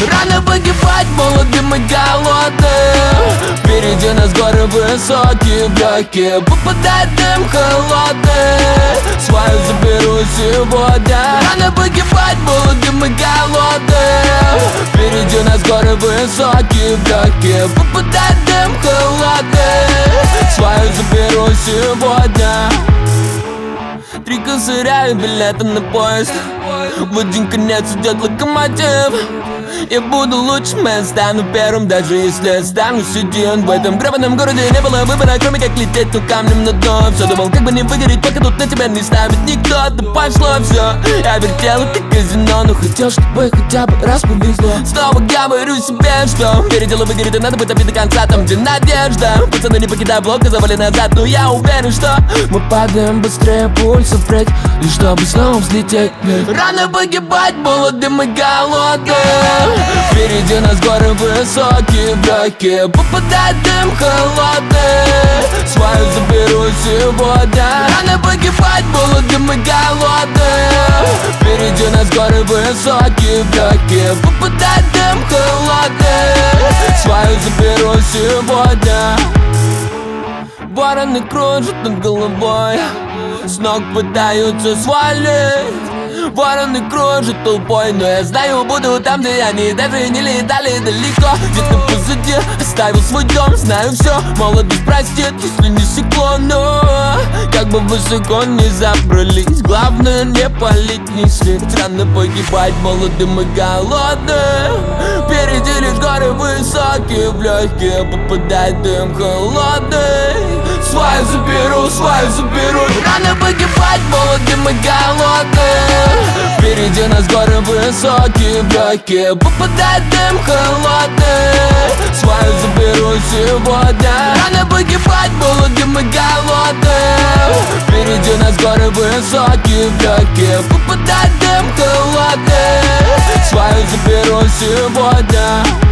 Рано погибать молодым и голодным. Впереди нас горы высокие, в легкие попадает дым холодный. Свою заберу сегодня. Рано погибать молодым и голодным. Впереди нас горы высокие, в легкие попадает дым холодный. Свою заберу сегодня. 3 косаря и билеты на поезд. В один конец идет локомотив. Я буду лучшим, я стану первым, даже если останусь один. В этом гребаном городе не было выбора, кроме как лететь, но камнем на дно. Все думал, как бы не выгореть, пока тут на тебя не ставит никто. Да пошло все, я вертел это казино, но хотел, чтобы хотя бы раз повезло. Снова говорю себе, что переделу выгорит, и надо быть обид до конца, там где надежда. Пацаны, не покидай блок, завали назад, но я уверен, что мы падаем быстрее пульса впредь, лишь чтобы снова взлететь. Рано погибать молодым и голодным. Впереди нас горы высокие, в легкие попадает дым холодный. Свою заберу сегодня. Рано погибать молодым и голодным. Впереди нас горы высокие, в легкие попадает дым холодный. Свою заберу сегодня. Вороны кружат над головой, с ног пытаются свалить. Вороны кружат толпой, но я знаю, буду там, где они даже не летали далеко. Где-то позади оставил свой дом, знаю все. Молодость простит, если не стекло, но как бы высоко не забрались, главное не палить, не светить. Рано погибать молодым и голодным. Впереди лишь горы высокие, в легкие попадает дым холодный. Свою заберу. Рано погибать молодым и голодным. Впереди нас горы высокие, в легкие попадает дым холодный. Свою заберу сегодня. Рано погибать молодым и голодным. Впереди нас горы высокие, в легкие попадает дым холодный. Свою заберу сегодня.